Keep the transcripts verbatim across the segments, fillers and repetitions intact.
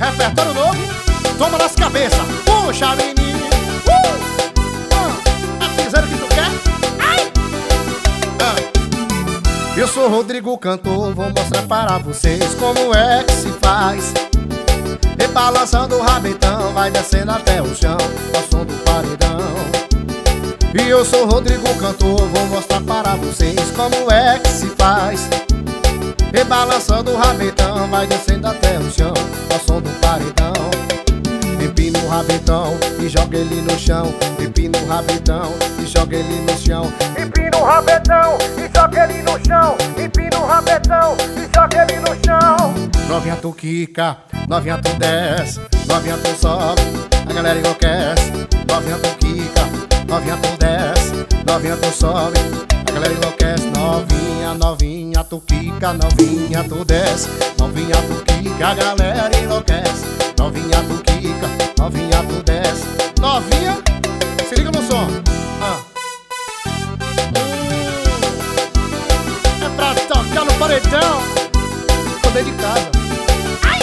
repertório novo, toma nas cabeças. Puxa, menino. Uh! Ah, é piseiro que tu quer? Ai! Ah. Eu sou Rodrigo Cantor, vou mostrar para vocês como é que se faz. E balançando o rabetão, vai descendo até o chão, ao som do paredão. E eu sou Rodrigo Cantor, vou mostrar para vocês como é que se faz. E balançando o rabetão, vai descendo até o chão, ao som do paredão. Empina o rabetão e joga ele no chão. Empina o rabetão e joga ele no chão. Empina o rabetão e joga ele no chão. Empina o rabetão e joga ele no chão. Novinha tu quica, novinha tu desce, novinha tu sobe, a galera enlouquece. Novinha tu quica, novinha tu desce, novinha tu sobe, a galera enlouquece. Novinha, novinha tu quica, novinha tu desce, novinha tu quica, a galera enlouquece. Novinha tu quica, novinha tu desce. Novinha, se liga no som. Ah. Hum. É pra tocar no paredão. Tô dentro de casa. Ai.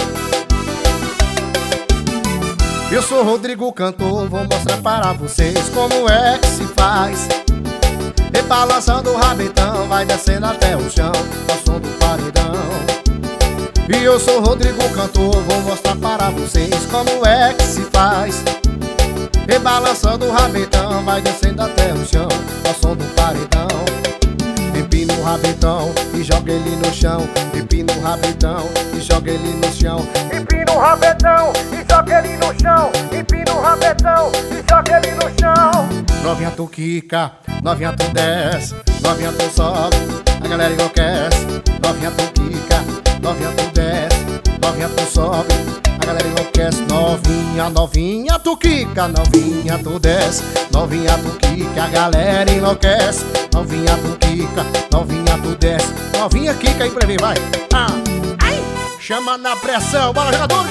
Eu sou Rodrigo Cantor, vou mostrar para vocês como é que se faz. E balançando o rabetão, vai descendo até o chão, ao som do paredão. E eu sou Rodrigo Cantor, vou mostrar para vocês como é que se faz. E balançando o rabetão, vai descendo até o chão, ao som do paredão. Empina o rabetão e joga ele no chão. Empina o rabetão e joga ele no chão. Empina o rabetão e joga ele no chão. Empina o rabetão e joga ele no chão. Novinha tu quica, novinha tu desce, novinha tu sobe, a galera enlouquece. Novinha tu quica, novinha tu desce, novinha tu sobe, a galera enlouquece. Novinha, novinha tu quica, novinha tu desce, novinha tu quica, a galera enlouquece. Novinha tu quica, novinha tu desce, novinha quica aí pra mim, vai. Ah. Ai. Chama na pressão, bola jogador.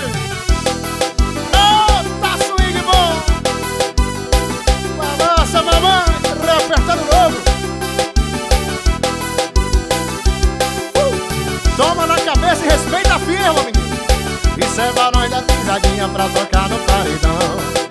Eita, swing bom. Balança, mamãe, repertório novo. uh. Toma na cabeça e respeita a firma, menino. Isso é barulho da pisadinha pra tocar no paredão.